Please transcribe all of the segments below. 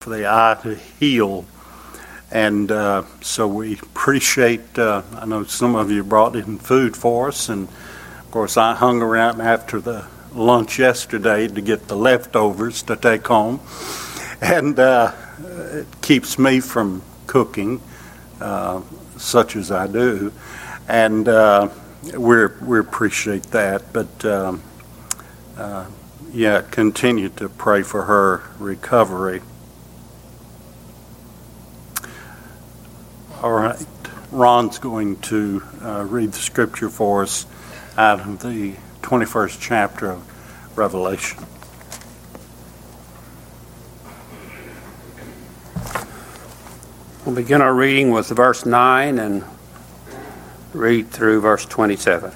for the eye to heal. And so we appreciate, I know some of you brought in food for us, and of course I hung around after the lunch yesterday to get the leftovers to take home, and it keeps me from cooking, such as I do, and we appreciate that, but continue to pray for her recovery. All right, Ron's going to read the scripture for us out of the 21st chapter of Revelation. We'll begin our reading with verse 9 and read through verse 27.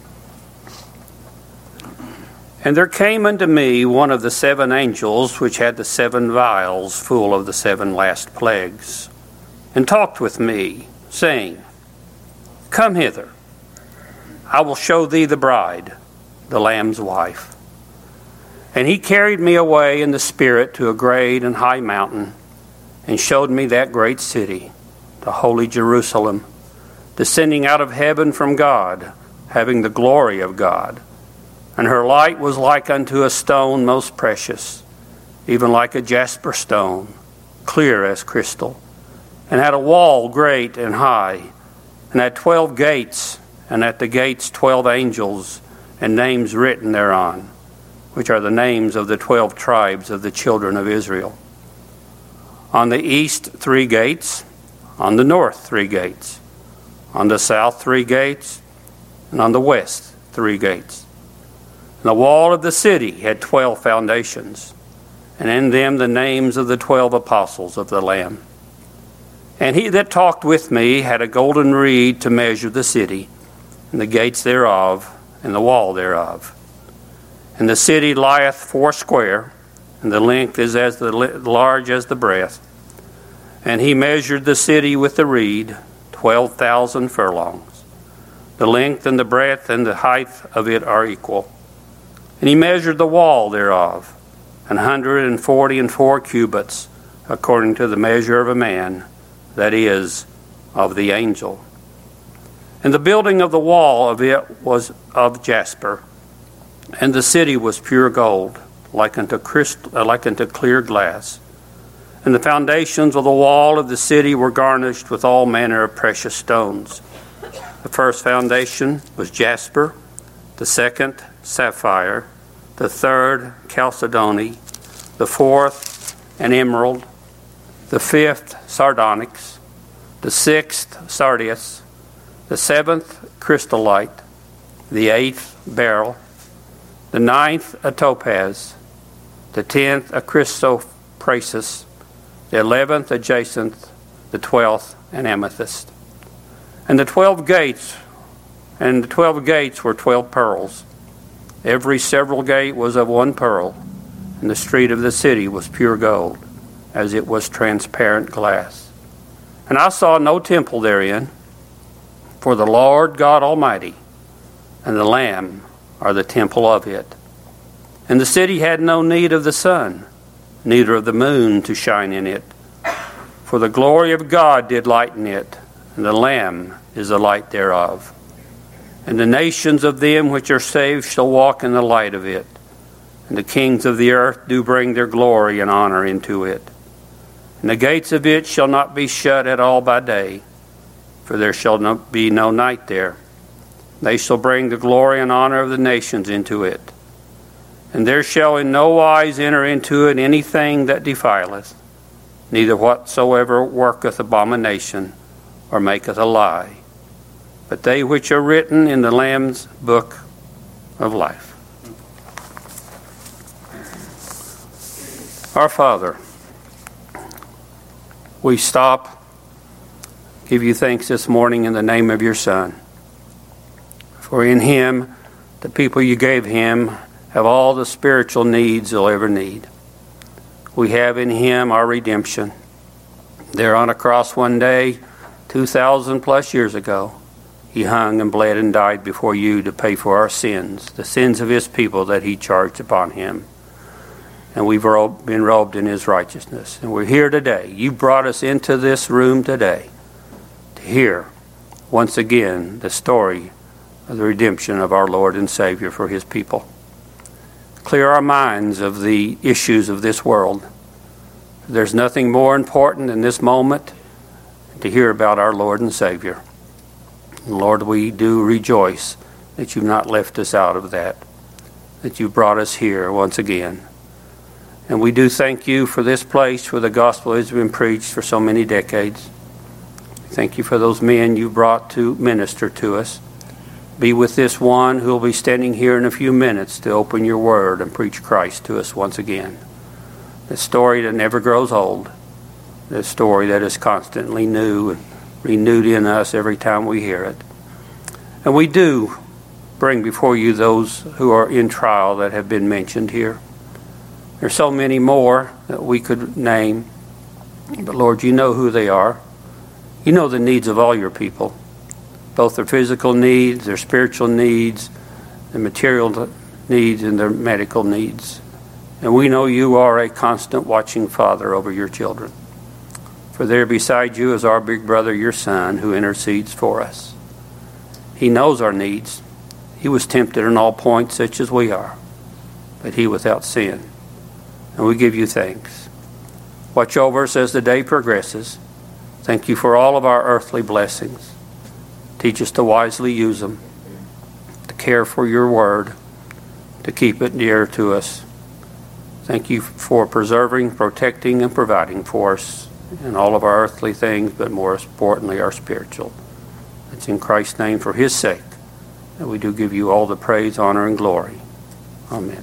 And there came unto me one of the seven angels which had the seven vials full of the seven last plagues, and talked with me, saying, Come hither, I will show thee the bride, the Lamb's wife. And he carried me away in the Spirit to a great and high mountain, and showed me that great city, the holy Jerusalem, descending out of heaven from God, having the glory of God. And her light was like unto a stone most precious, even like a jasper stone, clear as crystal, and had a wall great and high, and had 12 gates, and at the gates 12 angels, and names written thereon, which are the names of the 12 tribes of the children of Israel. On the east 3 gates, on the north 3 gates, on the south 3 gates, and on the west 3 gates. And the wall of the city had 12 foundations, and in them the names of the 12 apostles of the Lamb. And he that talked with me had a golden reed to measure the city, and the gates thereof, and the wall thereof. And the city lieth foursquare, and the length is as large as the breadth. And he measured the city with the reed, 12,000 furlongs. The length and the breadth and the height of it are equal. And he measured the wall thereof, 144 cubits, according to the measure of a man, that is, of the angel. And the building of the wall of it was of jasper, and the city was pure gold, like unto clear glass. And the foundations of the wall of the city were garnished with all manner of precious stones. The first foundation was jasper, the second sapphire, the third chalcedony, the fourth an emerald, the fifth sardonyx, the sixth sardius, the seventh chrysolite, the eighth beryl, the ninth a topaz, the 10th a chrysoprasus, the 11th a jacinth, the 12th an amethyst. And the 12 gates were 12 pearls. Every several gate was of one pearl, and the street of the city was pure gold, as it was transparent glass. And I saw no temple therein, for the Lord God Almighty and the Lamb are the temple of it. And the city had no need of the sun, neither of the moon to shine in it, for the glory of God did lighten it, and the Lamb is the light thereof. And the nations of them which are saved shall walk in the light of it, and the kings of the earth do bring their glory and honor into it. And the gates of it shall not be shut at all by day, for there shall be no night there. They shall bring the glory and honor of the nations into it. And there shall in no wise enter into it anything that defileth, neither whatsoever worketh abomination, or maketh a lie, but they which are written in the Lamb's book of life. Our Father, we stop, give you thanks this morning in the name of your Son. For in him, the people you gave him, have all the spiritual needs they'll ever need. We have in him our redemption. There on a cross one day, 2,000 plus years ago, he hung and bled and died before you to pay for our sins, the sins of his people that he charged upon him. and we've been robed in his righteousness. And we're here today. You brought us into this room today to hear once again the story of the redemption of our Lord and Savior for his people. Clear our minds of the issues of this world. There's nothing more important in this moment to hear about our Lord and Savior. And Lord, we do rejoice that you've not left us out of that you brought us here once again. And we do thank you for this place where the gospel has been preached for so many decades. Thank you for those men you brought to minister to us. Be with this one who will be standing here in a few minutes to open your word and preach Christ to us once again. The story that never grows old. The story that is constantly new and renewed in us every time we hear it. And we do bring before you those who are in trial that have been mentioned here. There's so many more that we could name. But Lord, you know who they are. You know the needs of all your people. Both their physical needs, their spiritual needs, their material needs, and their medical needs. And we know you are a constant watching Father over your children. For there beside you is our big brother, your Son, who intercedes for us. He knows our needs. He was tempted in all points such as we are, but he without sin. And we give you thanks. Watch over us as the day progresses. Thank you for all of our earthly blessings. Teach us to wisely use them, to care for your word, to keep it dear to us. Thank you for preserving, protecting, and providing for us in all of our earthly things, but more importantly, our spiritual. It's in Christ's name, for his sake, that we do give you all the praise, honor, and glory. Amen.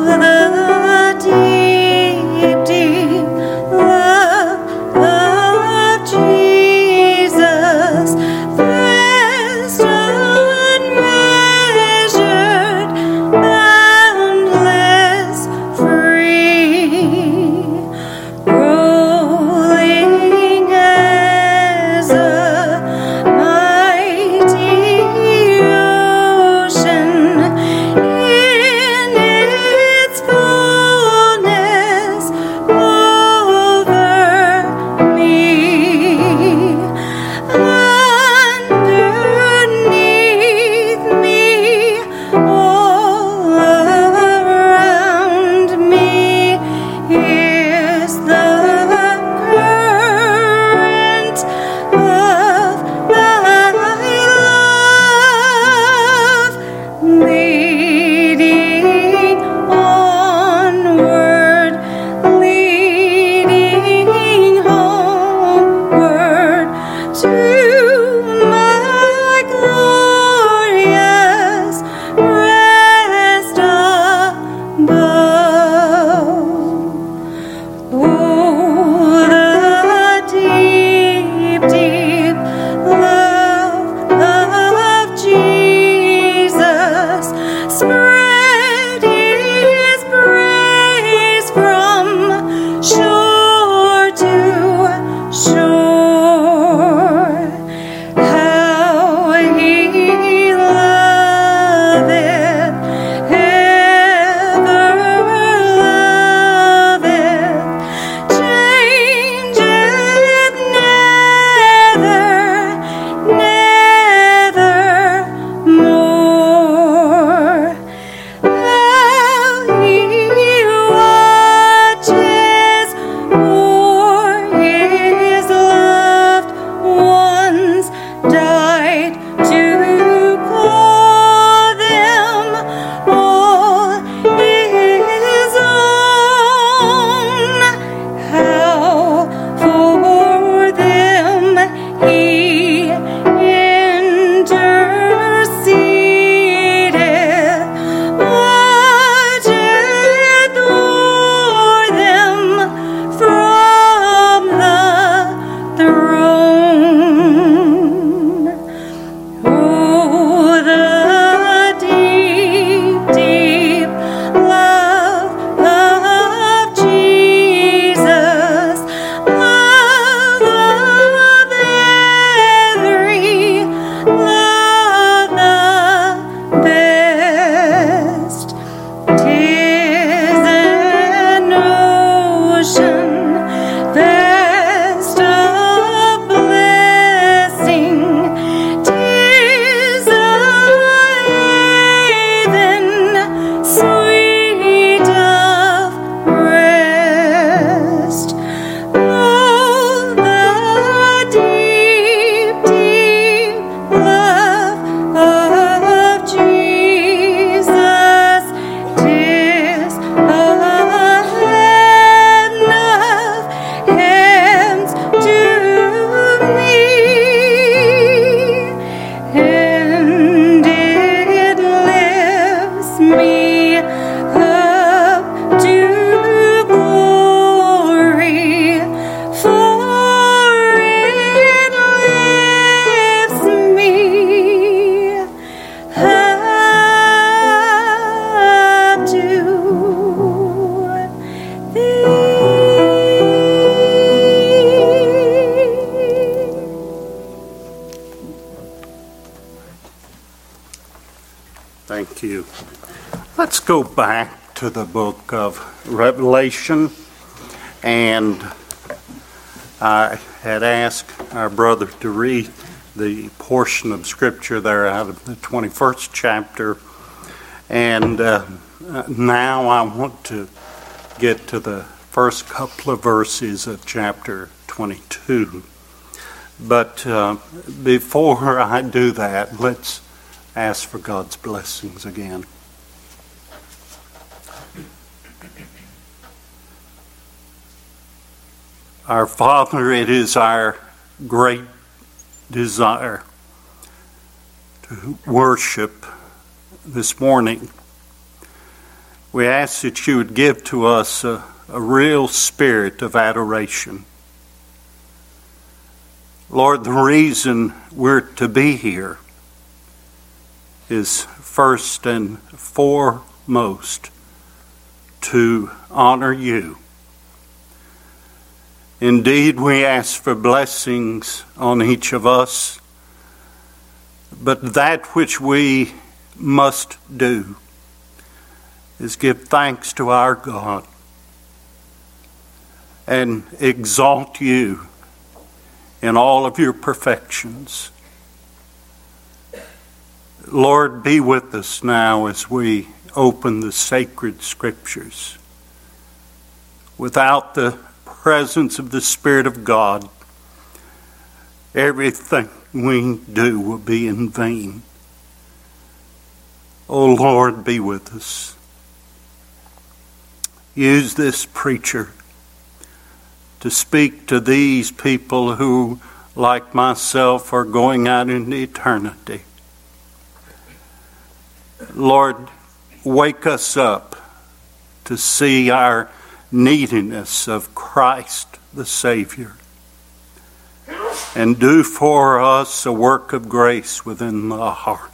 Oh, the deep, deep love Thank you. Let's go back to the book of Revelation. And I had asked our brother to read the portion of Scripture there out of the 21st chapter. And now I want to get to the first couple of verses of chapter 22. But before I do that, let's ask for God's blessings again. Our Father, it is our great desire to worship this morning. We ask that you would give to us a real spirit of adoration. Lord, the reason we're to be here is first and foremost to honor you. Indeed, we ask for blessings on each of us, but that which we must do is give thanks to our God and exalt you in all of your perfections. Lord, be with us now as we open the sacred Scriptures. Without the presence of the Spirit of God, everything we do will be in vain. Oh Lord, be with us. Use this preacher to speak to these people who, like myself, are going out into eternity. Lord, wake us up to see our neediness of Christ the Savior, and do for us a work of grace within the heart.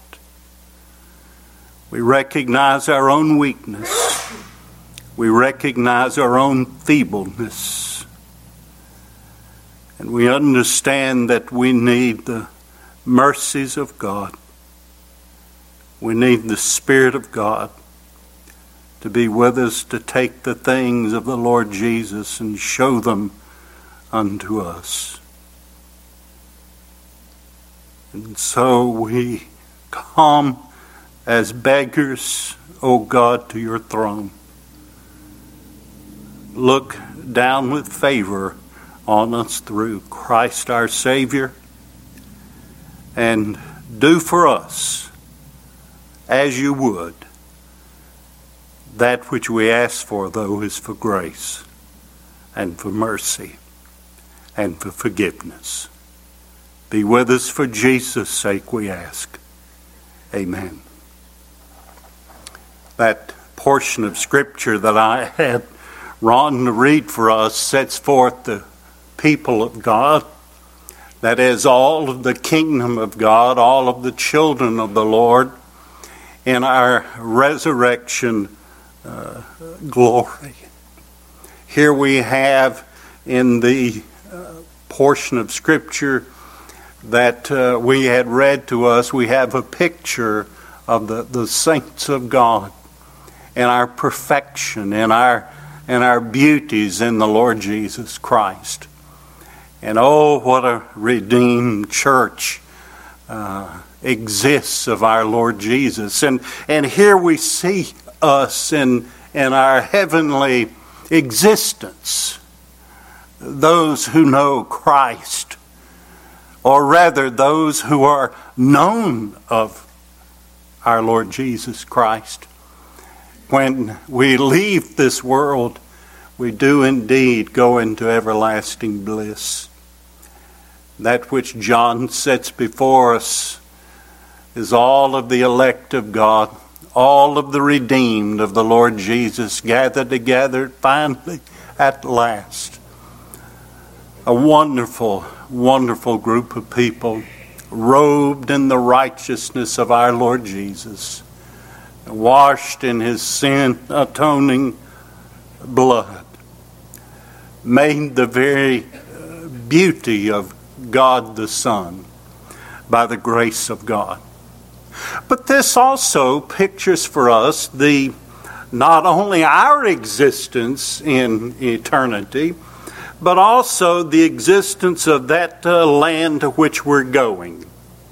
We recognize our own weakness. We recognize our own feebleness. And we understand that we need the mercies of God. We need the Spirit of God to be with us, to take the things of the Lord Jesus and show them unto us. And so we come as beggars, O God, to your throne. Look down with favor on us through Christ our Savior, and do for us as you would. That which we ask for, though, is for grace and for mercy and for forgiveness. Be with us for Jesus' sake, we ask. Amen. That portion of Scripture that I had Ron to read for us sets forth the people of God. That is, all of the kingdom of God, all of the children of the Lord in our resurrection glory. Here we have in the portion of Scripture that we had read to us, we have a picture of the saints of God and our perfection and our beauties in the Lord Jesus Christ. And oh, what a redeemed church exists of our Lord Jesus. And here we see us in our heavenly existence, those who know Christ, or rather those who are known of our Lord Jesus Christ. When we leave this world, we do indeed go into everlasting bliss. That which John sets before us is all of the elect of God, all of the redeemed of the Lord Jesus gathered together finally at last. A wonderful, wonderful group of people robed in the righteousness of our Lord Jesus, washed in his sin atoning blood, made the very beauty of God the Son by the grace of God. But this also pictures for us not only our existence in eternity, but also the existence of that land to which we're going.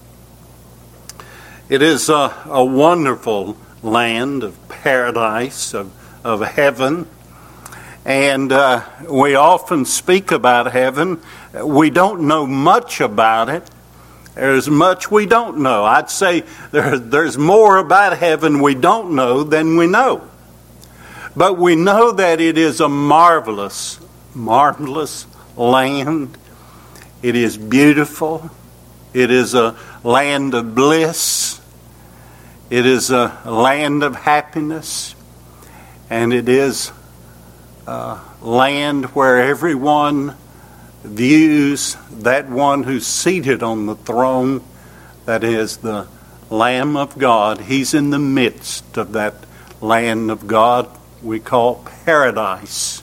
It is a wonderful land of paradise, of heaven. And we often speak about heaven. We don't know much about it. There's much we don't know. I'd say there's more about heaven we don't know than we know. But we know that it is a marvelous, marvelous land. It is beautiful. It is a land of bliss. It is a land of happiness. And it is a land where everyone views that one who's seated on the throne, that is the Lamb of God. He's in the midst of that land of God we call paradise.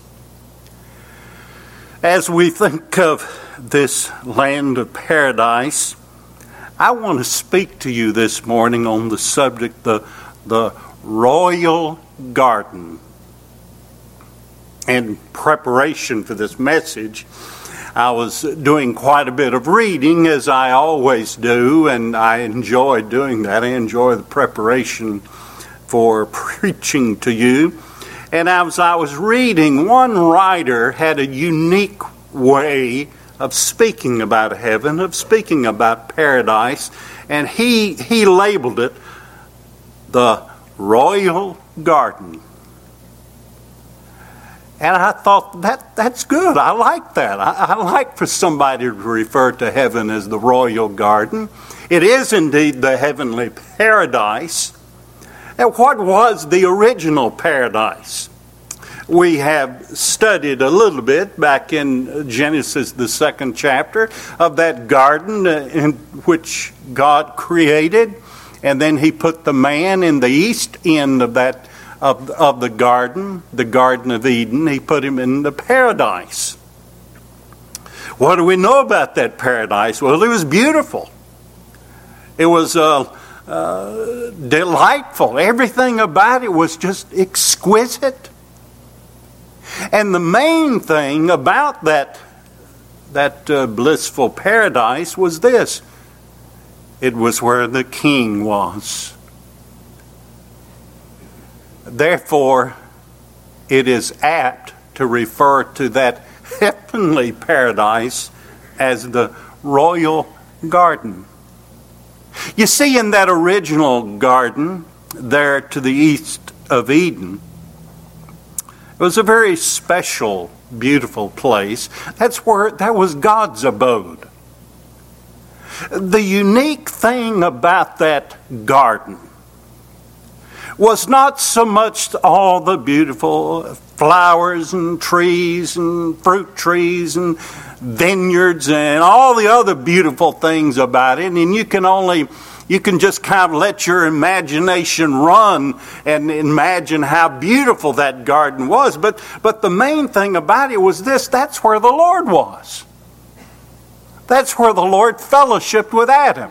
As we think of this land of paradise, I want to speak to you this morning on the subject, the royal garden. In preparation for this message, I was doing quite a bit of reading, as I always do, and I enjoy doing that. I enjoy the preparation for preaching to you. And as I was reading, one writer had a unique way of speaking about heaven, of speaking about paradise, and he labeled it the royal garden. And I thought, that's good. I like that. I like for somebody to refer to heaven as the royal garden. It is indeed the heavenly paradise. And what was the original paradise? We have studied a little bit back in Genesis, the 2nd chapter, of that garden in which God created. And then he put the man in the east end of that of the Garden of Eden. He put him in the paradise. What do we know about that paradise? Well, it was beautiful. It was delightful. Everything about it was just exquisite. And the main thing about that blissful paradise was this: it was where the king was. Therefore, it is apt to refer to that heavenly paradise as the royal garden. You see, in that original garden there to the east of Eden, it was a very special, beautiful place. That was God's abode. The unique thing about that garden was not so much all the beautiful flowers and trees and fruit trees and vineyards and all the other beautiful things about it. And you can just kind of let your imagination run and imagine how beautiful that garden was. But the main thing about it was this: that's where the Lord was. That's where the Lord fellowshiped with Adam.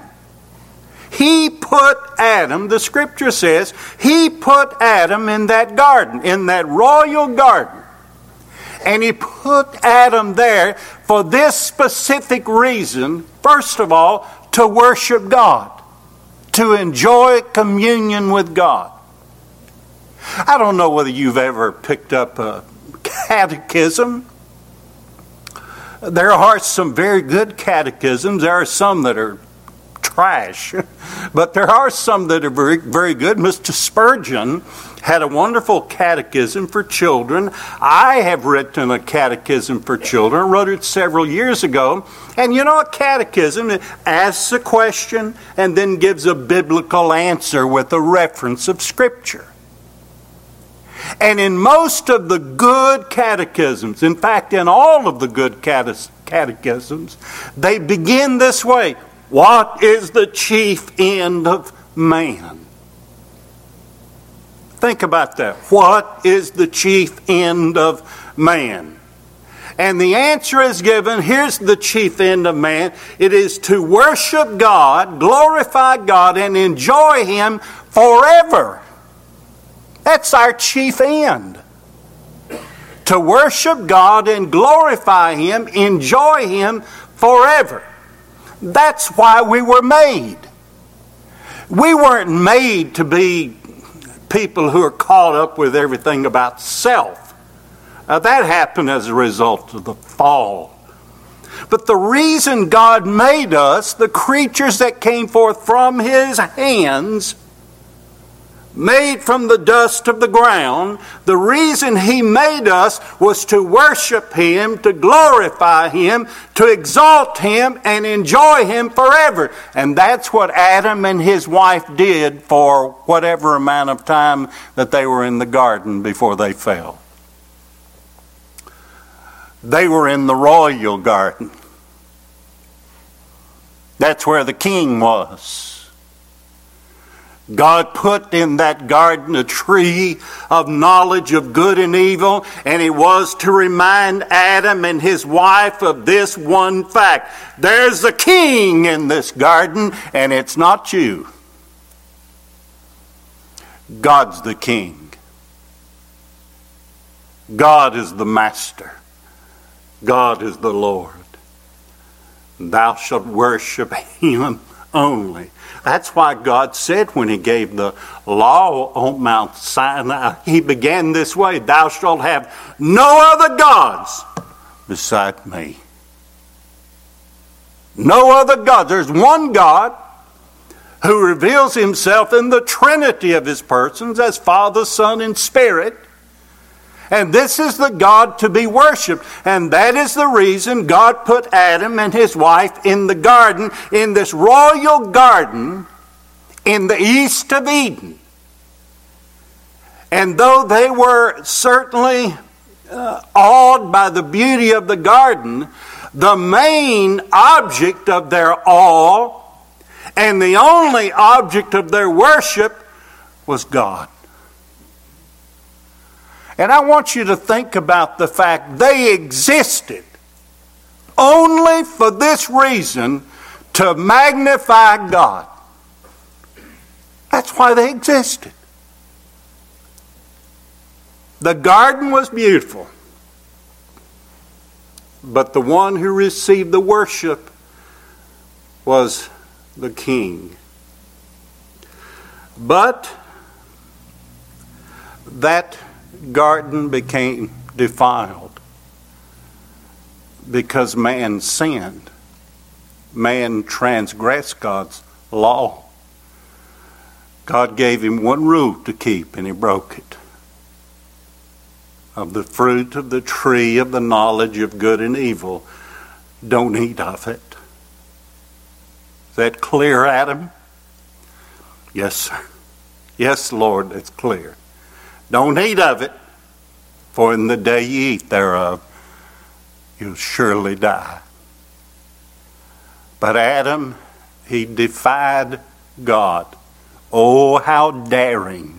He put Adam, the scripture says, he put Adam in that garden, in that royal garden. And he put Adam there for this specific reason: first of all, to worship God, to enjoy communion with God. I don't know whether you've ever picked up a catechism. There are some very good catechisms. There are some that are trash, but there are some that are very, very good. Mr. Spurgeon had a wonderful catechism for children. I have written a catechism for children. I wrote it several years ago. And you know, a catechism, it asks a question and then gives a biblical answer with a reference of Scripture. And in most of the good catechisms, in fact, in all of the good catechisms, they begin this way: what is the chief end of man? Think about that. What is the chief end of man? And the answer is given. Here's the chief end of man. It is to worship God, glorify God, and enjoy Him forever. That's our chief end. To worship God and glorify Him, enjoy Him forever. That's why we were made. We weren't made to be people who are caught up with everything about self. That happened as a result of the fall. But the reason God made us, the creatures that came forth from His hands, made from the dust of the ground, the reason He made us was to worship Him, to glorify Him, to exalt Him, and enjoy Him forever. And that's what Adam and his wife did for whatever amount of time that they were in the garden before they fell. They were in the royal garden. That's where the king was. God put in that garden a tree of knowledge of good and evil, and it was to remind Adam and his wife of this one fact. There's a king in this garden, and it's not you. God's the king. God is the master. God is the Lord. Thou shalt worship Him only. That's why God said when He gave the law on Mount Sinai, He began this way: Thou shalt have no other gods beside me. No other gods. There's one God who reveals Himself in the Trinity of His persons as Father, Son, and Spirit. And this is the God to be worshipped. And that is the reason God put Adam and his wife in the garden, in this royal garden in the east of Eden. And though they were certainly awed by the beauty of the garden, the main object of their awe and the only object of their worship was God. And I want you to think about the fact they existed only for this reason, to magnify God. That's why they existed. The garden was beautiful, but the one who received the worship was the king. But that garden became defiled because man sinned. Man transgressed God's law. God gave him one rule to keep, and he broke it. Of the fruit of the tree of the knowledge of good and evil, don't eat of it. Is that clear, Adam? Yes, sir. Yes, Lord, it's clear. Don't eat of it, for in the day you eat thereof, you'll surely die. But Adam, he defied God. Oh, how daring.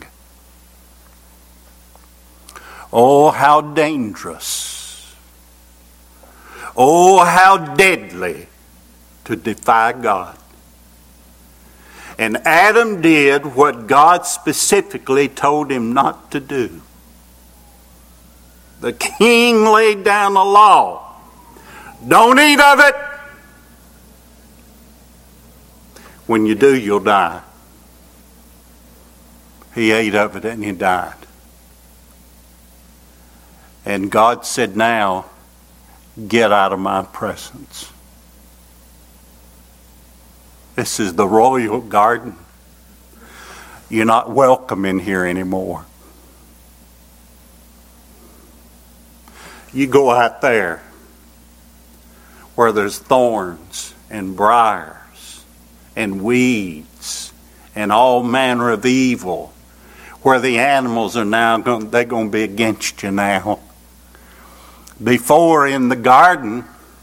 Oh, how dangerous. Oh, how deadly to defy God. And Adam did what God specifically told him not to do. The king laid down a law. Don't eat of it. When you do, you'll die. He ate of it and he died. And God said, now, get out of my presence. This is the royal garden. You're not welcome in here anymore. You go out there where there's thorns and briars and weeds and all manner of evil, where the animals are now they're going to be against you now. Before in the garden,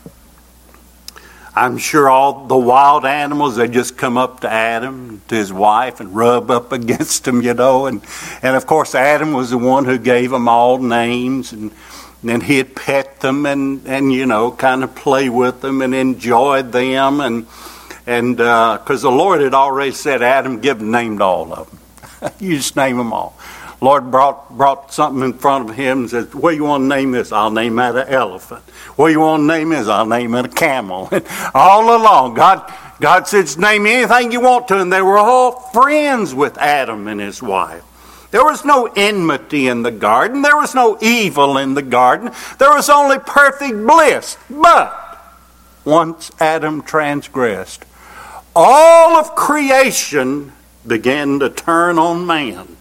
I'm sure all the wild animals, they just come up to Adam, to his wife, and rub up against him, you know. And of course, Adam was the one who gave them all names. And And he'd pet them and kind of play with them and enjoy them. And because the Lord had already said, Adam, give a name to all of them. You just name them all. Lord brought something in front of him and said, what do you want to name this? I'll name that an elephant. What do you want to name this? I'll name it a camel. And all along, God said, name anything you want to. And they were all friends with Adam and his wife. There was no enmity in the garden. There was no evil in the garden. There was only perfect bliss. But once Adam transgressed, all of creation began to turn on man,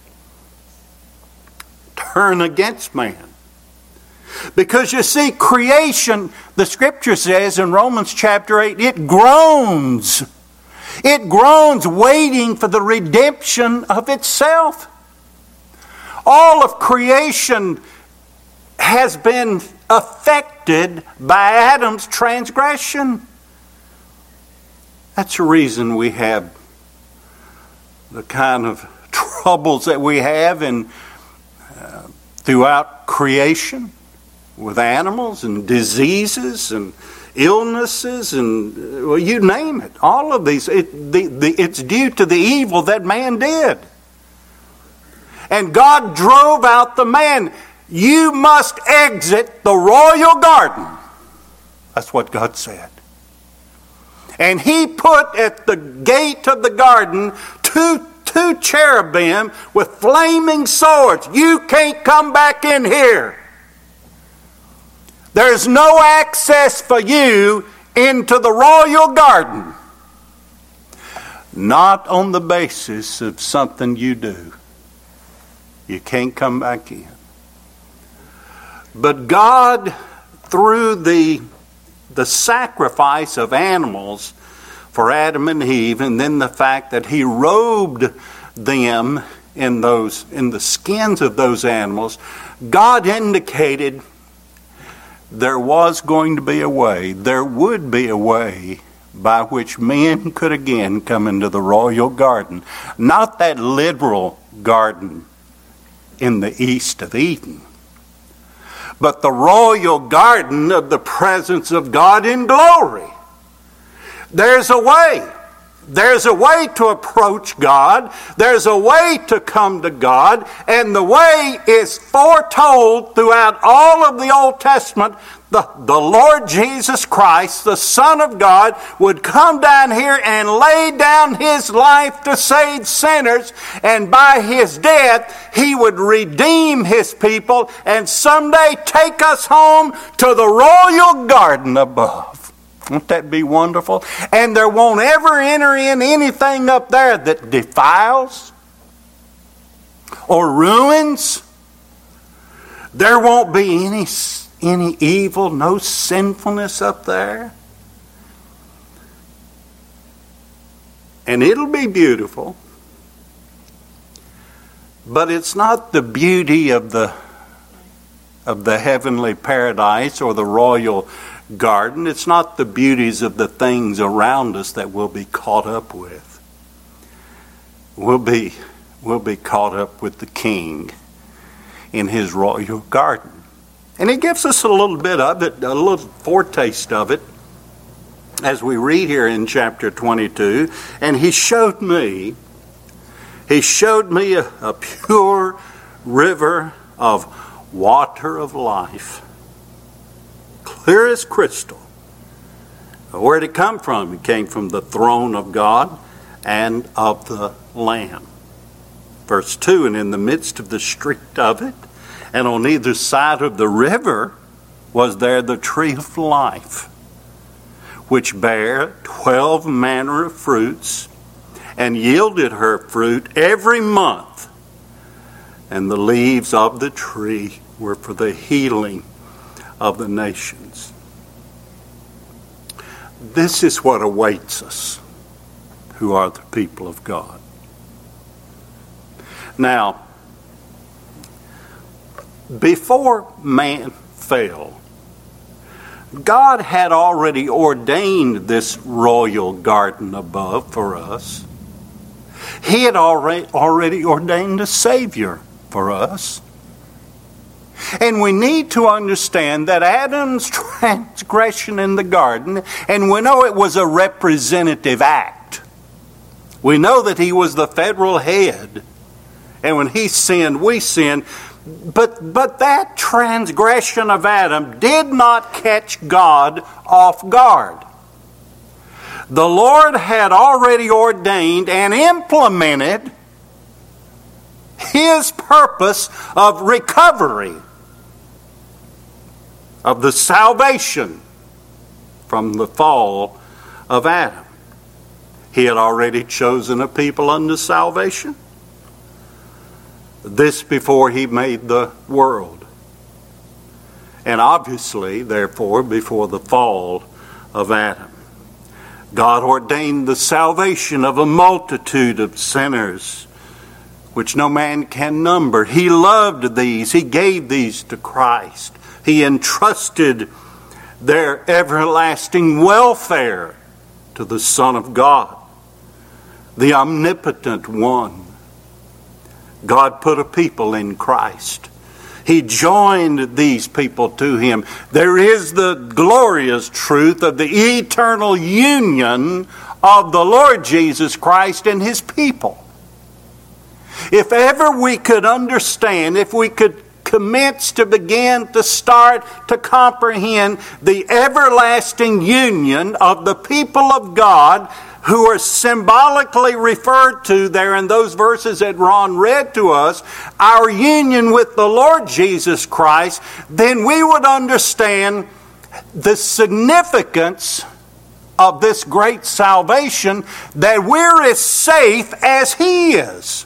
turn against man. Because you see, creation, the Scripture says in Romans chapter 8, it groans. It groans waiting for the redemption of itself. All of creation has been affected by Adam's transgression. That's the reason we have the kind of troubles that we have throughout creation with animals and diseases and illnesses and, well, you name it. All of these, it's due to the evil that man did. And God drove out the man. You must exit the royal garden. That's what God said. And he put at the gate of the garden two cherubim with flaming swords. You can't come back in here. There's no access for you into the royal garden. Not on the basis of something you do. You can't come back in. But God, through the sacrifice of animals for Adam and Eve, and then the fact that he robed them in the skins of those animals, God indicated there was going to be a way, there would be a way by which men could again come into the royal garden. Not that literal garden in the east of Eden, but the royal garden of the presence of God in glory. There's a way. There's a way to approach God. There's a way to come to God. And the way is foretold throughout all of the Old Testament. The Lord Jesus Christ, the Son of God, would come down here and lay down his life to save sinners. And by his death, he would redeem his people and someday take us home to the royal garden above. Won't that be wonderful? And there won't ever enter in anything up there that defiles or ruins. There won't be any evil, no sinfulness up there. And it'll be beautiful. But it's not the beauty of the heavenly paradise or the royal garden. It's not the beauties of the things around us that we'll be caught up with. We'll be caught up with the King in his royal garden. And he gives us a little bit of it, a little foretaste of it, as we read here in chapter 22. And he showed me a pure river of water of life, clear as crystal. Where did it come from? It came from the throne of God and of the Lamb. Verse 2, and in the midst of the street of it, and on either side of the river, was there the tree of life, which bare 12 manner of fruits, and yielded her fruit every month. And the leaves of the tree were for the healing of the nations. This is what awaits us, who are the people of God. Now, before man fell, God had already ordained this royal garden above for us. He had already ordained a Savior for us. And we need to understand that Adam's transgression in the garden, and we know it was a representative act. We know that he was the federal head. And when he sinned, we sinned. But that transgression of Adam did not catch God off guard. The Lord had already ordained and implemented His purpose of recovery, of the salvation from the fall of Adam. He had already chosen a people unto salvation. This before He made the world. And obviously, therefore, before the fall of Adam. God ordained the salvation of a multitude of sinners, which no man can number. He loved these. He gave these to Christ. He entrusted their everlasting welfare to the Son of God, the omnipotent one. God put a people in Christ. He joined these people to Him. There is the glorious truth of the eternal union of the Lord Jesus Christ and His people. If ever we could understand, if we could commence to begin to start to comprehend the everlasting union of the people of God, who are symbolically referred to there in those verses that Ron read to us, our union with the Lord Jesus Christ, then we would understand the significance of this great salvation, that we're as safe as He is.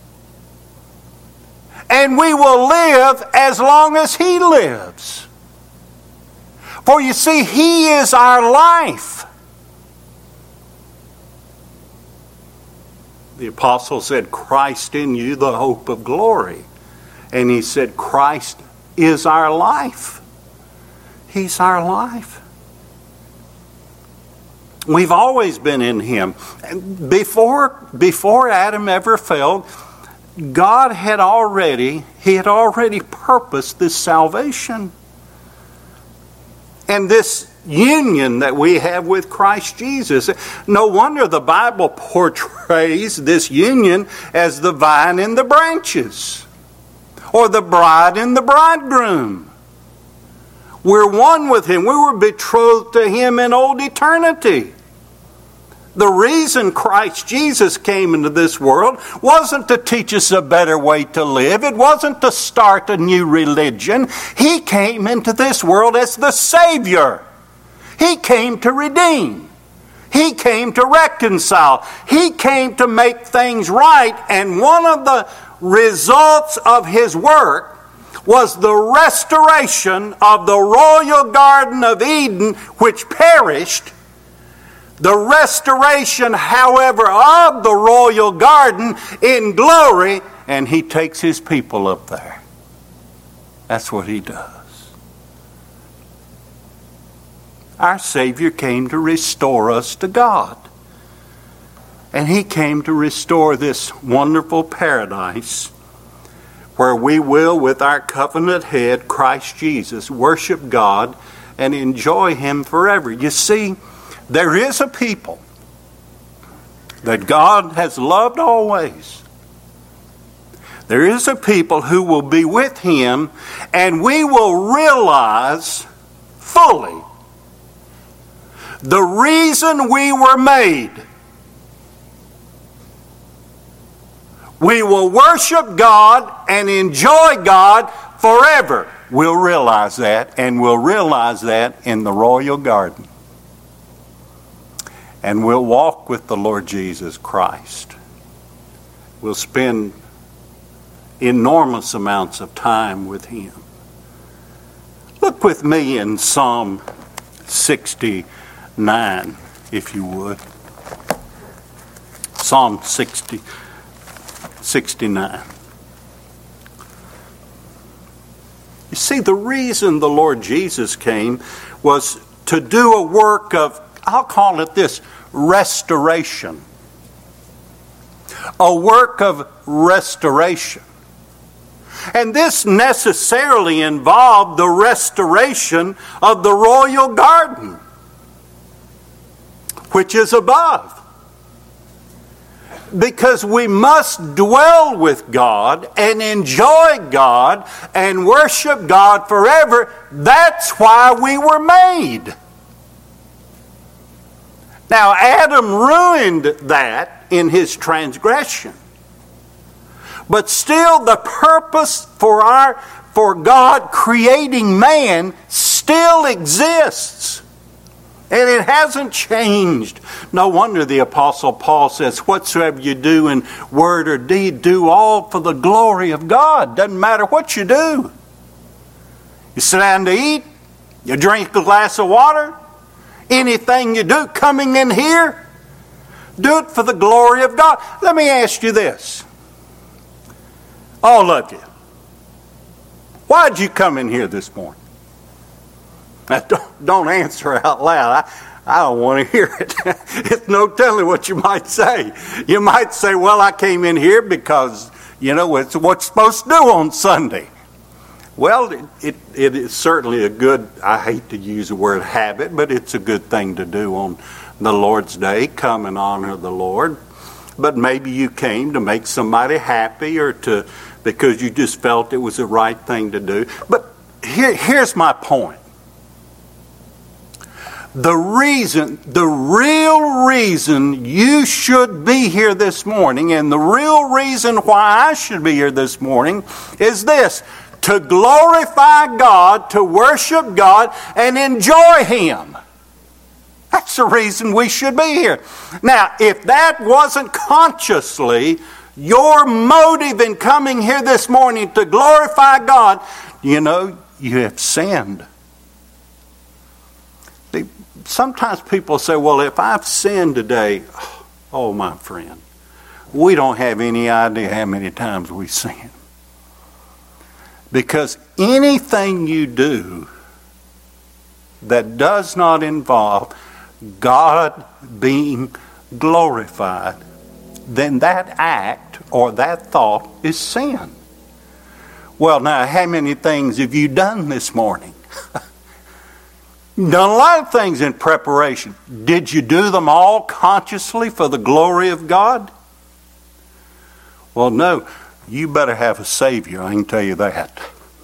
And we will live as long as He lives. For you see, He is our life. The apostle said, Christ in you, the hope of glory. And he said, Christ is our life. He's our life. We've always been in Him. Before Adam ever fell, God had already purposed this salvation. And this union that we have with Christ Jesus. No wonder the Bible portrays this union as the vine and the branches, or the bride and the bridegroom. We're one with Him. We were betrothed to Him in old eternity. The reason Christ Jesus came into this world wasn't to teach us a better way to live. It wasn't to start a new religion. He came into this world as the Savior. He came to redeem. He came to reconcile. He came to make things right. And one of the results of His work was the restoration of the royal Garden of Eden, which perished. The restoration, however, of the royal garden in glory, and He takes His people up there. That's what He does. Our Savior came to restore us to God. And He came to restore this wonderful paradise where we will, with our covenant head, Christ Jesus, worship God and enjoy Him forever. You see, there is a people that God has loved always. There is a people who will be with Him, and we will realize fully the reason we were made. We will worship God and enjoy God forever. We'll realize that, and we'll realize that in the royal garden. And we'll walk with the Lord Jesus Christ. We'll spend enormous amounts of time with Him. Look with me in Psalm 69, if you would. Psalm 69. You see, the reason the Lord Jesus came was to do a work of, I'll call it this, restoration. A work of restoration. And this necessarily involved the restoration of the royal garden, which is above. Because we must dwell with God and enjoy God and worship God forever. That's why we were made. Now, Adam ruined that in his transgression. But still, the purpose for God creating man still exists. And it hasn't changed. No wonder the Apostle Paul says, whatsoever you do in word or deed, do all for the glory of God. Doesn't matter what you do. You sit down to eat, you drink a glass of water, anything you do coming in here, do it for the glory of God. Let me ask you this. All of you. Why'd you come in here this morning? Now, don't answer out loud. I don't want to hear it. It's no telling what you might say. You might say, well, I came in here because, it's what's supposed to do on Sunday. Well, it is certainly a good, I hate to use the word habit, but it's a good thing to do on the Lord's Day, come and honor the Lord. But maybe you came to make somebody happy or because you just felt it was the right thing to do. But here's my point. The real reason you should be here this morning, and the real reason why I should be here this morning is this: to glorify God, to worship God, and enjoy Him. That's the reason we should be here. Now, if that wasn't consciously your motive in coming here this morning to glorify God, you have sinned. Sometimes people say, well, if I've sinned today, oh, my friend, we don't have any idea how many times we sin. Because anything you do that does not involve God being glorified, then that act or that thought is sin. Well, now, how many things have you done this morning? You've done a lot of things in preparation. Did you do them all consciously for the glory of God? Well, no. You better have a Savior, I can tell you that.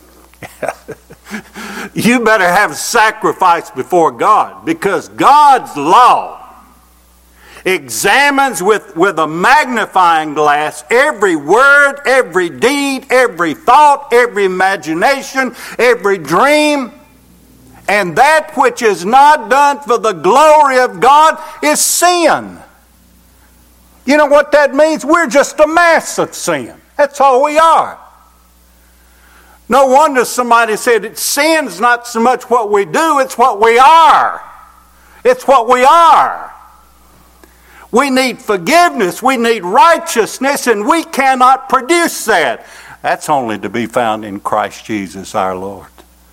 You better have a sacrifice before God, because God's law examines with a magnifying glass every word, every deed, every thought, every imagination, every dream. And that which is not done for the glory of God is sin. You know what that means? We're just a mass of sin. That's all we are. No wonder somebody said that sin's not so much what we do, it's what we are. It's what we are. We need forgiveness, we need righteousness, and we cannot produce that. That's only to be found in Christ Jesus our Lord.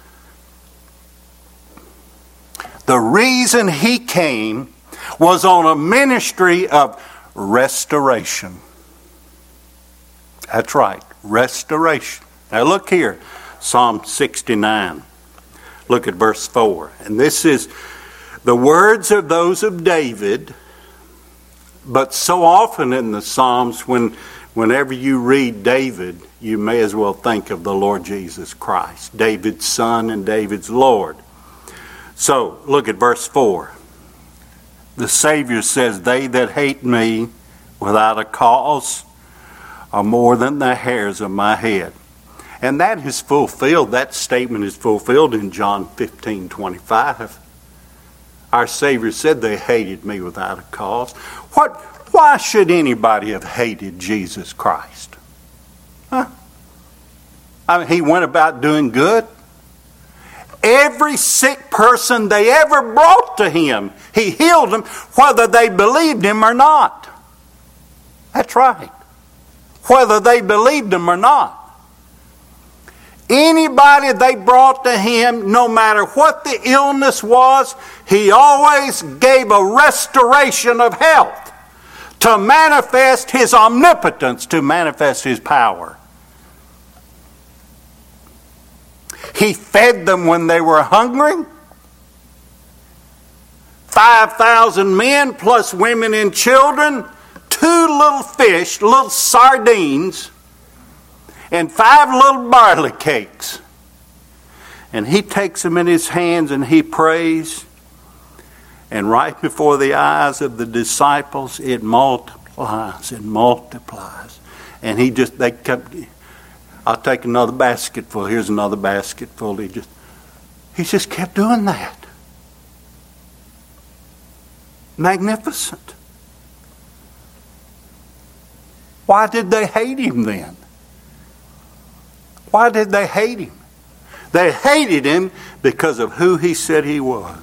The reason He came was on a ministry of restoration. That's right, restoration. Now look here, Psalm 69. Look at verse 4. And this is the words of those of David, but so often in the Psalms, whenever you read David, you may as well think of the Lord Jesus Christ, David's son and David's Lord. So, look at verse 4. The Savior says, they that hate me without a cause are more than the hairs of my head. And that is fulfilled, that statement is fulfilled in John 15:25. Our Savior said they hated me without a cause. Why should anybody have hated Jesus Christ? Huh? I mean, He went about doing good. Every sick person they ever brought to Him, He healed them, whether they believed Him or not. That's right. Whether they believed Him or not. Anybody they brought to Him, no matter what the illness was, He always gave a restoration of health to manifest His omnipotence, to manifest His power. He fed them when they were hungry. 5,000 men plus women and children. 2 little fish, little sardines, and 5 little barley cakes. And he takes them in his hands and he prays. And right before the eyes of the disciples, it multiplies and multiplies. And they kept, I'll take another basketful. Here's another basketful. He just kept doing that. Magnificent. Why did they hate him then? Why did they hate him? They hated him because of who he said he was.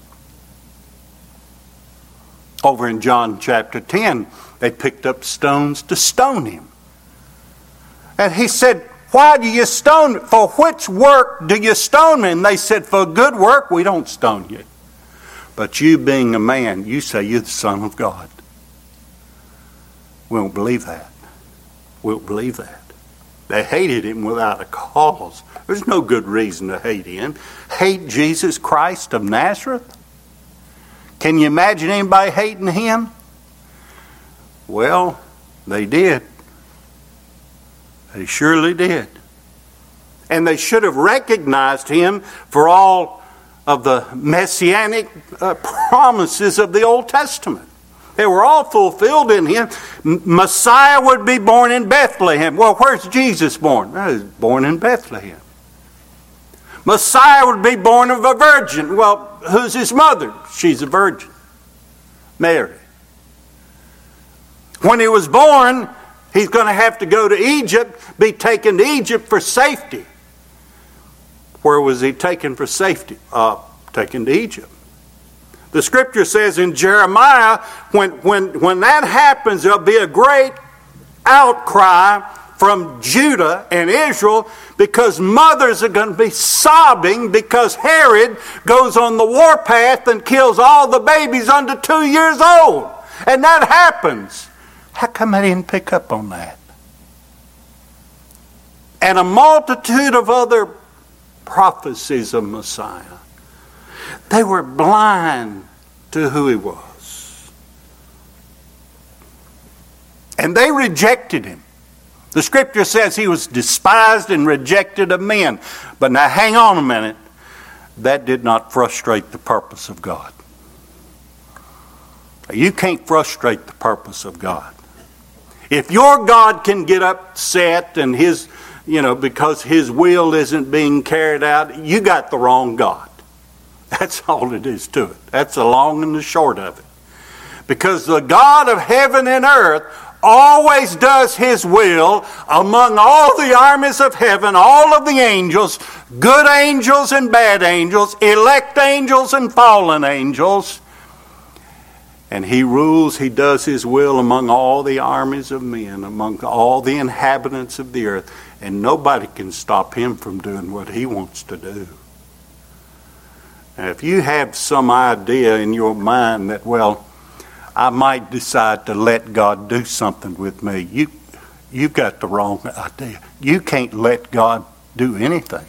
Over in John chapter 10, they picked up stones to stone him. And he said, why do you stone me? For which work do you stone me? And they said, for good work we don't stone you. But you being a man, you say you're the Son of God. We don't believe that. We don't believe that. They hated him without a cause. There's no good reason to hate him. Hate Jesus Christ of Nazareth? Can you imagine anybody hating him? Well, they did. They surely did. And they should have recognized him for all of the messianic promises of the Old Testament. They were all fulfilled in him. Messiah would be born in Bethlehem. Well, where's Jesus born? He was born in Bethlehem. Messiah would be born of a virgin. Well, who's his mother? She's a virgin. Mary. When he was born, he's going to have to go to Egypt, be taken to Egypt for safety. Where was he taken for safety? Taken to Egypt. The scripture says in Jeremiah, when that happens, there'll be a great outcry from Judah and Israel because mothers are going to be sobbing because Herod goes on the warpath and kills all the babies under 2 years old. And that happens. How come I didn't pick up on that? And a multitude of other prophecies of Messiah. They were blind to who he was. And they rejected him. The scripture says he was despised and rejected of men. But now hang on a minute. That did not frustrate the purpose of God. You can't frustrate the purpose of God. If your God can get upset and because his will isn't being carried out, you got the wrong God. That's all it is to it. That's the long and the short of it. Because the God of heaven and earth always does his will among all the armies of heaven, all of the angels, good angels and bad angels, elect angels and fallen angels. And he rules, he does his will among all the armies of men, among all the inhabitants of the earth. And nobody can stop him from doing what he wants to do. Now, if you have some idea in your mind that, well, I might decide to let God do something with me, you've got the wrong idea. You can't let God do anything.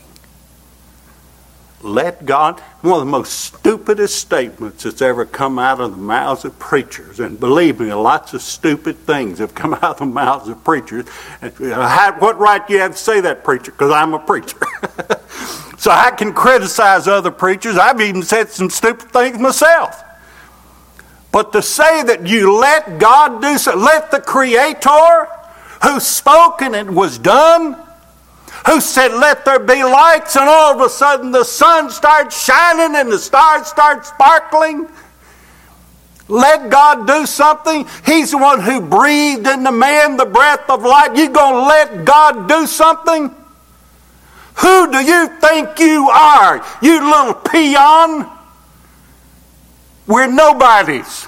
Let God, one of the most stupidest statements that's ever come out of the mouths of preachers, and believe me, lots of stupid things have come out of the mouths of preachers. What right do you have to say that, preacher? Because I'm a preacher. So I can criticize other preachers. I've even said some stupid things myself. But to say that you let God do so, let the Creator who spoke and it was done, who said let there be lights, and all of a sudden the sun starts shining and the stars start sparkling. Let God do something. He's the one who breathed into man the breath of life. You going to let God do something? Who do you think you are, you little peon? We're nobodies.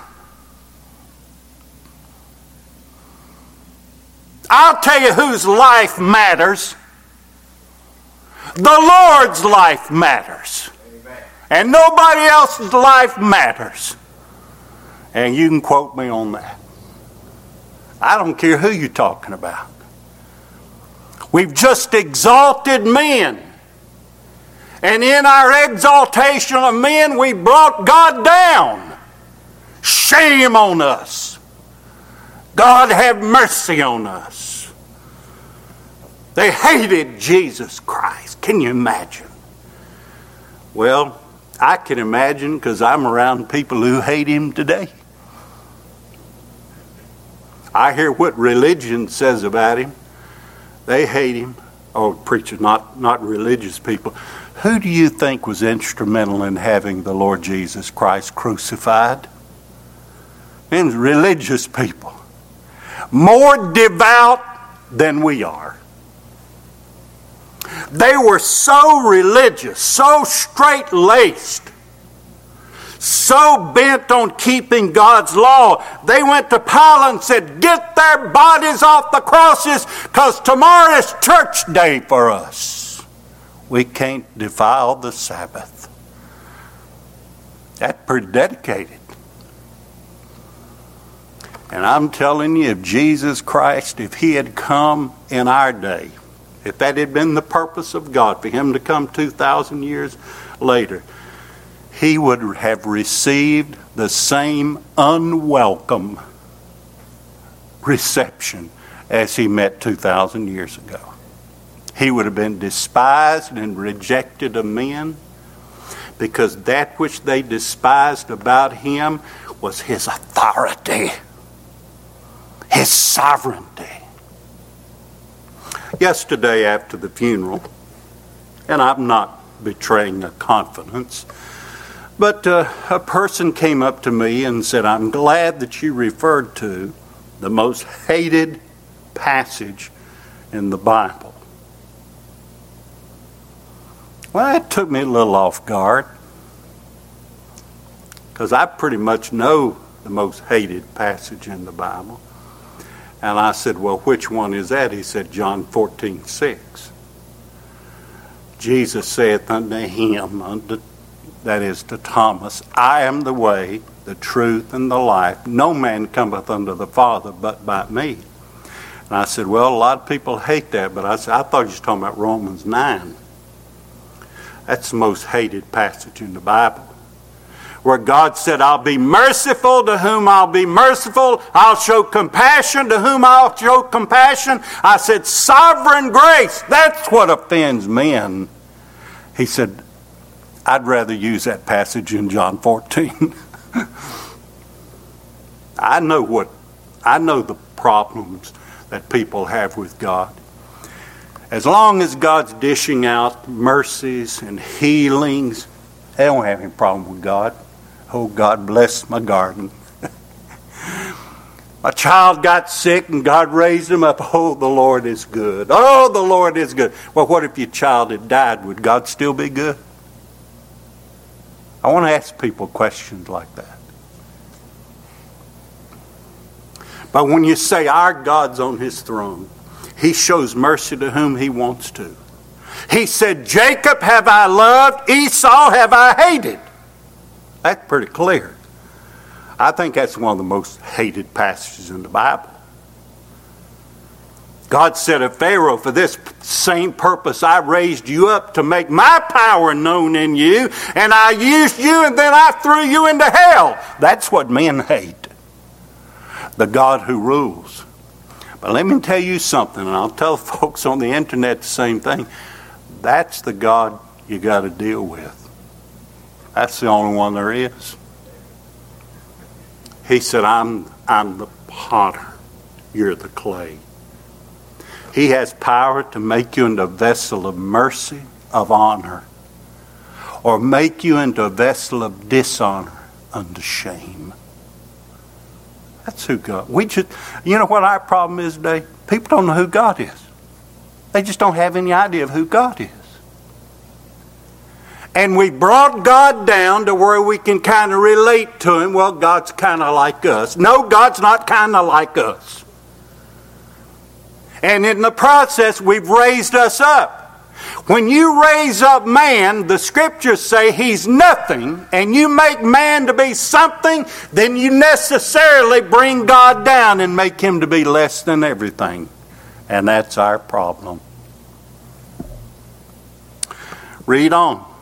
I'll tell you whose life matters. The Lord's life matters. Amen. And nobody else's life matters. And you can quote me on that. I don't care who you're talking about. We've just exalted men And in our exaltation of men, we brought God down. Shame on us. God have mercy on us. They hated Jesus Christ. Can you imagine? Well, I can imagine because I'm around people who hate him today. I hear what religion says about him. They hate him. Oh, preachers, not religious people. Who do you think was instrumental in having the Lord Jesus Christ crucified? It was religious people. More devout than we are. They were so religious, so straight-laced, so bent on keeping God's law. They went to Pilate and said, get their bodies off the crosses because tomorrow is church day for us. We can't defile the Sabbath. That's pretty dedicated. And I'm telling you, if Jesus Christ, if he had come in our day, if that had been the purpose of God, for him to come 2,000 years later, he would have received the same unwelcome reception as he met 2,000 years ago. He would have been despised and rejected of men because that which they despised about him was his authority, his sovereignty. Yesterday after the funeral, and I'm not betraying a confidence, but a person came up to me and said, I'm glad that you referred to the most hated passage in the Bible. Well, that took me a little off guard because I pretty much know the most hated passage in the Bible. And I said, well, which one is that? He said, John 14:6. Jesus saith unto him, that is to Thomas, I am the way, the truth, and the life. No man cometh unto the Father but by me. And I said, well, a lot of people hate that, but I thought you were talking about Romans 9. That's the most hated passage in the Bible, where God said, I'll be merciful to whom I'll be merciful. I'll show compassion to whom I'll show compassion. I said, sovereign grace, that's what offends men. He said, I'd rather use that passage in John 14. I know the problems that people have with God. As long as God's dishing out mercies and healings, they don't have any problem with God. Oh, God bless my garden. My child got sick and God raised him up. Oh, the Lord is good. Oh, the Lord is good. Well, what if your child had died? Would God still be good? I want to ask people questions like that. But when you say our God's on his throne, he shows mercy to whom he wants to. He said, Jacob have I loved, Esau have I hated. That's pretty clear. I think that's one of the most hated passages in the Bible. God said of Pharaoh, for this same purpose I raised you up to make my power known in you, and I used you and then I threw you into hell. That's what men hate. The God who rules. But let me tell you something, and I'll tell folks on the internet the same thing. That's the God you got to deal with. That's the only one there is. He said, I'm the potter. You're the clay. He has power to make you into a vessel of mercy, of honor, or make you into a vessel of dishonor unto shame. That's who God. You know what our problem is today? People don't know who God is. They just don't have any idea of who God is. And we brought God down to where we can kind of relate to him. Well, God's kind of like us. No, God's not kind of like us. And in the process, we've raised us up. When you raise up man, the scriptures say he's nothing, and you make man to be something, then you necessarily bring God down and make him to be less than everything. And that's our problem. Read on.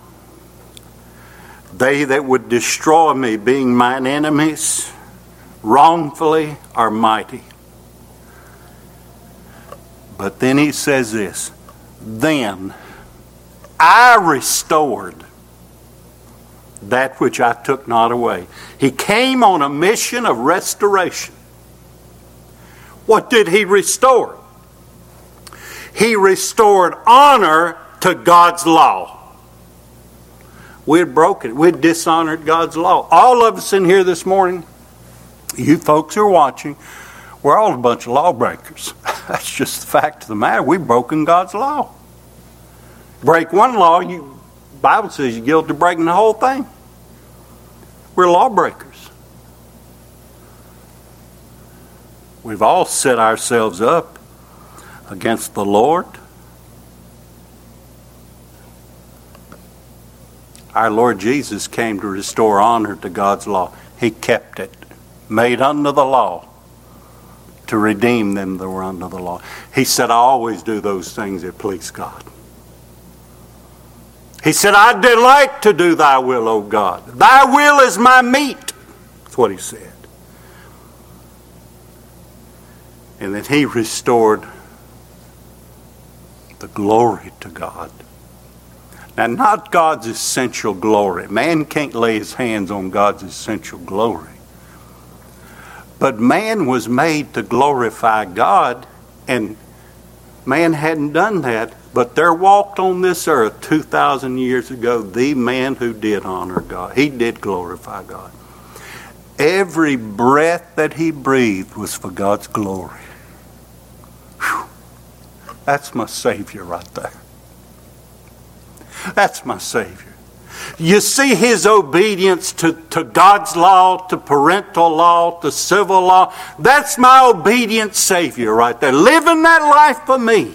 They that would destroy me, being mine enemies, wrongfully are mighty. But then he says this, then I restored that which I took not away. He came on a mission of restoration. What did he restore? He restored honor to God's law. We had broken it. We had dishonored God's law. All of us in here this morning, you folks who are watching, we're all a bunch of lawbreakers. That's just the fact of the matter. We've broken God's law. Break one law, the Bible says you're guilty of breaking the whole thing. We're lawbreakers. We've all set ourselves up against the Lord. Our Lord Jesus came to restore honor to God's law. He kept it, made under the law, to redeem them that were under the law. He said, I always do those things that please God. He said, I delight to do thy will, O God. Thy will is my meat. That's what he said. And then he restored the glory to God. Now, not God's essential glory. Man can't lay his hands on God's essential glory. But man was made to glorify God, and man hadn't done that. But there walked on this earth 2,000 years ago the man who did honor God. He did glorify God. Every breath that he breathed was for God's glory. Whew. That's my Savior right there. That's my Savior. You see his obedience to God's law, to parental law, to civil law. That's my obedient Savior right there, living that life for me.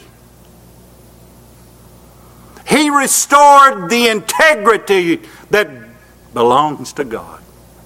He restored the integrity that belongs to God.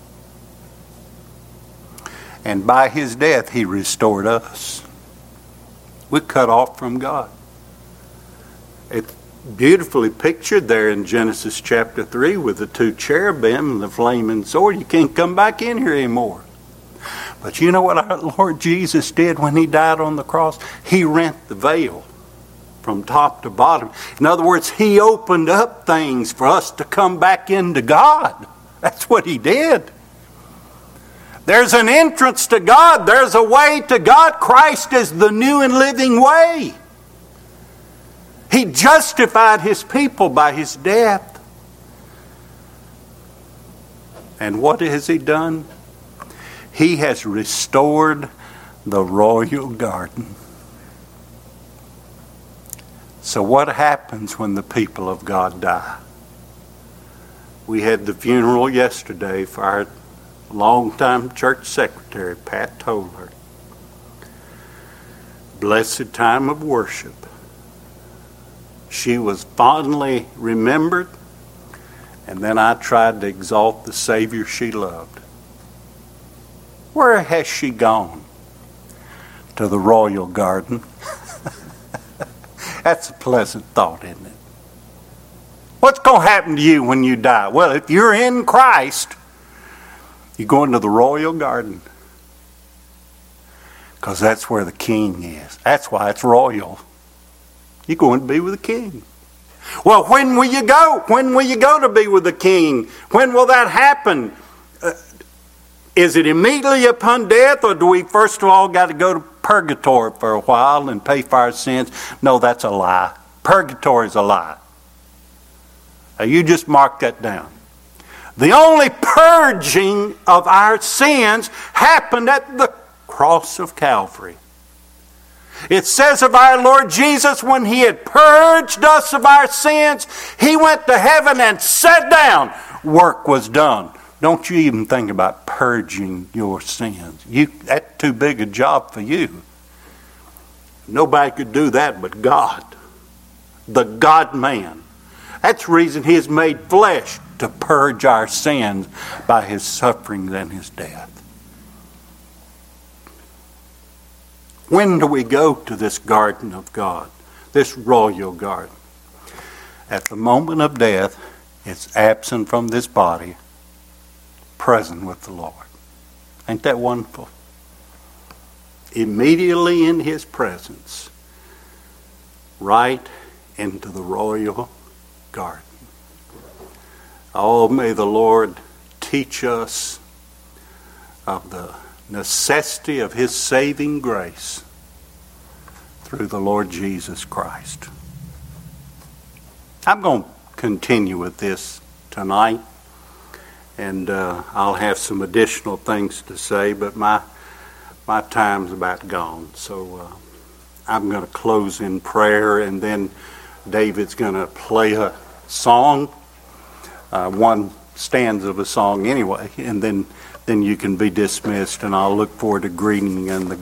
And by his death, he restored us. We're cut off from God. It's beautifully pictured there in Genesis chapter 3 with the two cherubim and the flaming sword. You can't come back in here anymore. But you know what our Lord Jesus did when he died on the cross? He rent the veil from top to bottom. In other words, he opened up things for us to come back into God. That's what he did. There's an entrance to God. There's a way to God. Christ is the new and living way. He justified his people by his death. And what has he done? He has restored the royal garden. So what happens when the people of God die? We had the funeral yesterday for our longtime church secretary, Pat Toller. Blessed time of worship. She was fondly remembered, and then I tried to exalt the Savior she loved. Where has she gone? To the royal garden. That's a pleasant thought, isn't it? What's going to happen to you when you die? Well, if you're in Christ, you're going to the royal garden. Because that's where the king is. That's why it's royal. You're going to be with the king. Well, when will you go? When will you go to be with the king? When will that happen? Is it immediately upon death, or do we first of all got to go to purgatory for a while and pay for our sins? No, that's a lie. Purgatory is a lie. Now, you just mark that down. The only purging of our sins happened at the cross of Calvary. It says of our Lord Jesus, when he had purged us of our sins, he went to heaven and sat down. Work was done. Don't you even think about purging your sins. That's too big a job for you. Nobody could do that but God, the God-man. That's the reason he has made flesh, to purge our sins by his sufferings and his death. When do we go to this garden of God, this royal garden? At the moment of death, is absent from this body, present with the Lord. Ain't that wonderful? Immediately in his presence, right into the royal garden. Oh, may the Lord teach us of the necessity of his saving grace through the Lord Jesus Christ. I'm going to continue with this tonight, and I'll have some additional things to say, but my time's about gone. So I'm going to close in prayer, and then David's going to play a song, one stanza of a song anyway, and then you can be dismissed, and I'll look forward to greeting you in the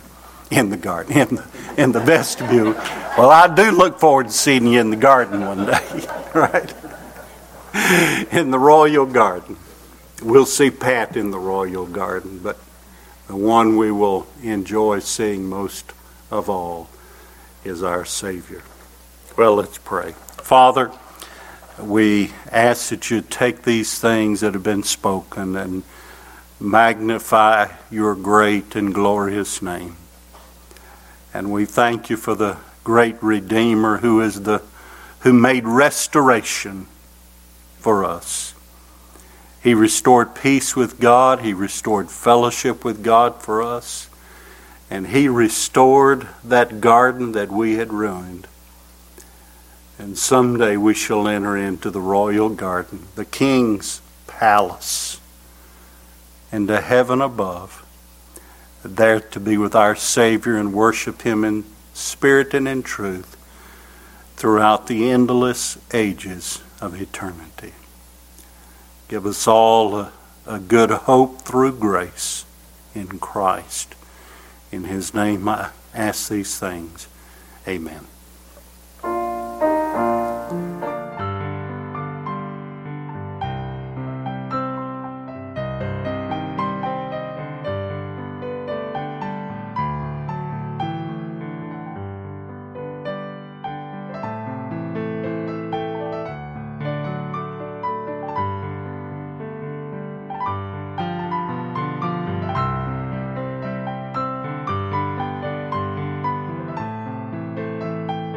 vestibule. Well, I do look forward to seeing you in the garden one day, right? In the royal garden. We'll see Pat in the royal garden, but the one we will enjoy seeing most of all is our Savior. Well, let's pray. Father, we ask that you take these things that have been spoken and magnify your great and glorious name. And we thank you for the great Redeemer who made restoration for us. He restored peace with God. He restored fellowship with God for us. And he restored that garden that we had ruined. And someday we shall enter into the royal garden, the King's palace, into heaven above, there to be with our Savior and worship him in spirit and in truth throughout the endless ages of eternity. Give us all a good hope through grace in Christ. In his name I ask these things. Amen.